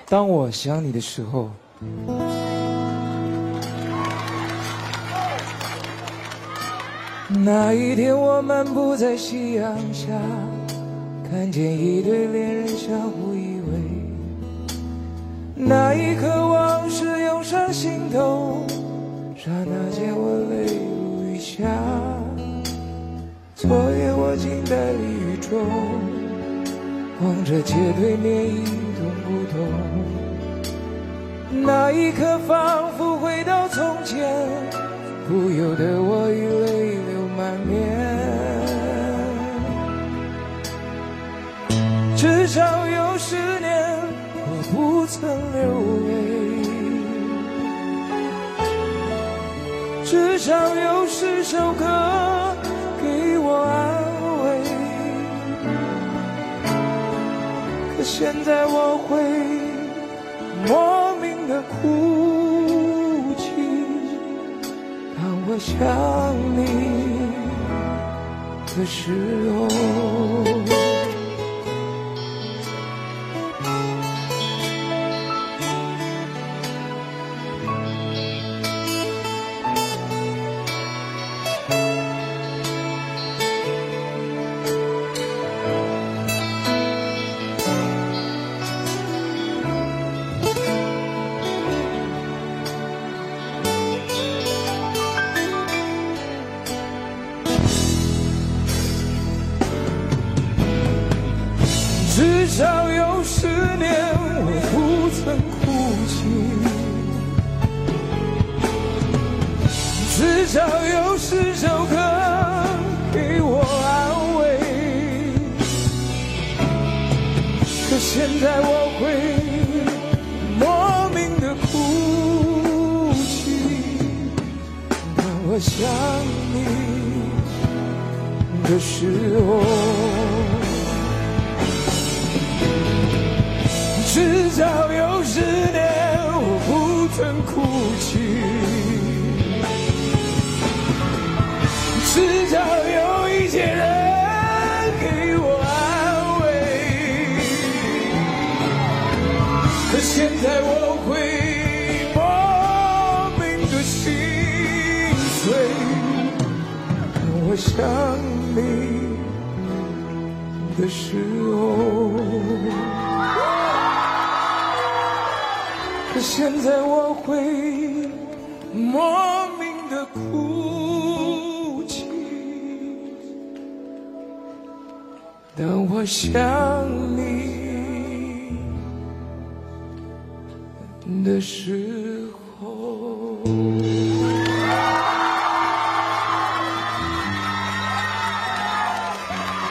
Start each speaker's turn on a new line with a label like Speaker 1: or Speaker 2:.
Speaker 1: 当我想你的时候。那一天我漫步在夕阳下，看见一对恋人相互依偎，那一刻往事涌上心头，刹那间我泪如雨下。昨夜我静在梨雨中，望着街对面一动不动，那一刻仿佛回到从前，不由得我已泪流满面。至少有10年我不曾流泪，至少有10首歌给我安慰，可现在我会莫名的哭泣，当我想你的时候。至少有10年我不曾哭泣，至少有10首歌给我安慰，可现在我会莫名的哭泣，当我想你的时候。至少有10年我不曾哭泣，至少有一些人给我安慰，可现在我会莫名的心碎，当我想你的时候。可现在我会莫名的哭泣，当我想你的时候。